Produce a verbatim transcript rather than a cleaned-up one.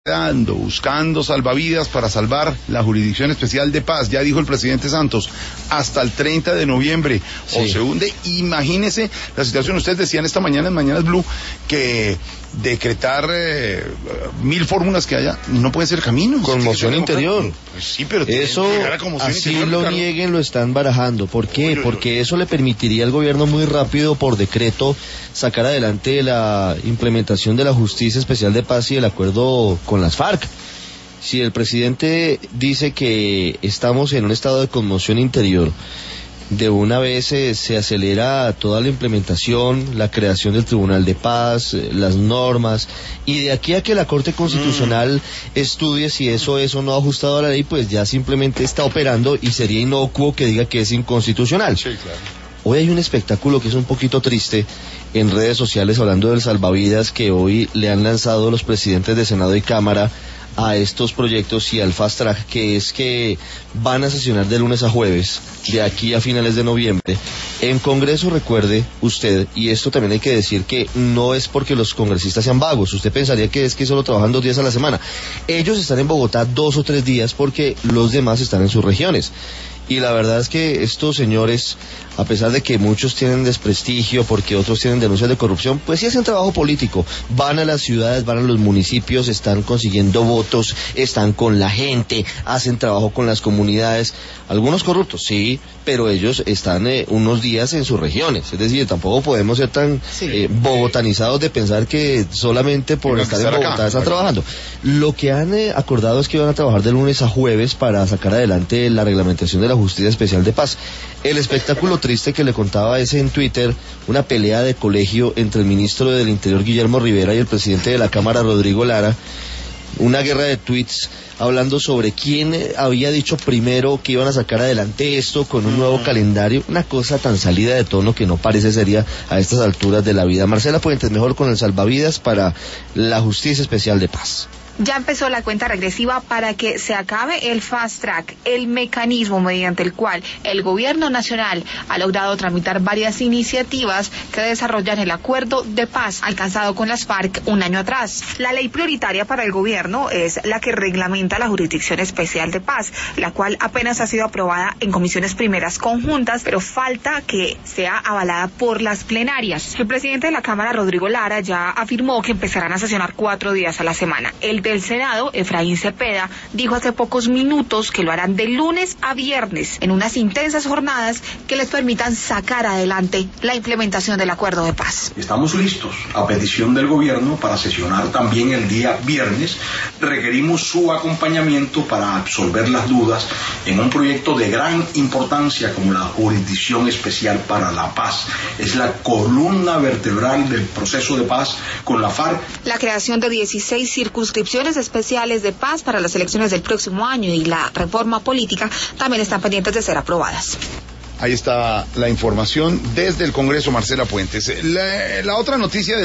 Buscando, buscando salvavidas para salvar la Jurisdicción Especial de Paz. Ya dijo el presidente Santos, hasta el treinta de noviembre sí. o se hunde. Imagínese la situación. Ustedes decían esta mañana en Mañanas Blue que decretar eh, mil fórmulas que haya no puede ser camino. Conmoción interior. Pues sí, pero eso así interior, lo claro. nieguen, lo están barajando. ¿Por qué? Uy, uy, Porque uy. eso le permitiría al gobierno muy rápido, por decreto, sacar adelante la implementación de la Justicia Especial de Paz y el acuerdo con las FARC. Si el presidente dice que estamos en un estado de conmoción interior, de una vez eh, se acelera toda la implementación, la creación del Tribunal de Paz, eh, las normas, y de aquí a que la Corte Constitucional mm. estudie si eso es o no ajustado a la ley, pues ya simplemente está operando y sería inocuo que diga que es inconstitucional. Sí, claro. Hoy hay un espectáculo que es un poquito triste en redes sociales hablando del salvavidas que hoy le han lanzado los presidentes de Senado y Cámara a estos proyectos y al fast track, que es que van a sesionar de lunes a jueves, de aquí a finales de noviembre. En Congreso, recuerde usted, y esto también hay que decir que no es porque los congresistas sean vagos, usted pensaría que es que solo trabajan dos días a la semana. Ellos están en Bogotá dos o tres días porque los demás están en sus regiones. Y la verdad es que estos señores, a pesar de que muchos tienen desprestigio porque otros tienen denuncias de corrupción, pues sí hacen trabajo político. Van a las ciudades, van a los municipios, están consiguiendo votos, están con la gente, hacen trabajo con las comunidades. Algunos corruptos, sí, pero ellos están eh, unos días en sus regiones. Es decir, tampoco podemos ser tan sí. eh, bogotanizados de pensar que solamente por estar en Bogotá acá, están trabajando. Lo que han eh, acordado es que van a trabajar de lunes a jueves para sacar adelante la reglamentación de la Justicia Especial de Paz. El espectáculo triste que le contaba es en Twitter, una pelea de colegio entre el ministro del Interior Guillermo Rivera y el presidente de la Cámara Rodrigo Lara, una guerra de tweets hablando sobre quién había dicho primero que iban a sacar adelante esto con un nuevo calendario, una cosa tan salida de tono que no parece seria a estas alturas de la vida. Marcela Puentes, mejor con el salvavidas para la Justicia Especial de Paz. Ya empezó la cuenta regresiva para que se acabe el fast track, el mecanismo mediante el cual el gobierno nacional ha logrado tramitar varias iniciativas que desarrollan el acuerdo de paz alcanzado con las FARC un año atrás. La ley prioritaria para el gobierno es la que reglamenta la Jurisdicción Especial de Paz, la cual apenas ha sido aprobada en comisiones primeras conjuntas, pero falta que sea avalada por las plenarias. El presidente de la Cámara, Rodrigo Lara, ya afirmó que empezarán a sesionar cuatro días a la semana. El del Senado, Efraín Cepeda, dijo hace pocos minutos que lo harán de lunes a viernes en unas intensas jornadas que les permitan sacar adelante la implementación del acuerdo de paz. Estamos listos a petición del gobierno para sesionar también el día viernes. Requerimos su acompañamiento para absolver las dudas en un proyecto de gran importancia como la Jurisdicción Especial para la Paz. Es la columna vertebral del proceso de paz con la FARC. La creación de dieciséis circunscripciones especiales de paz para las elecciones del próximo año y la reforma política también están pendientes de ser aprobadas. Ahí está la información desde el Congreso, Marcela Puentes. La, la otra noticia de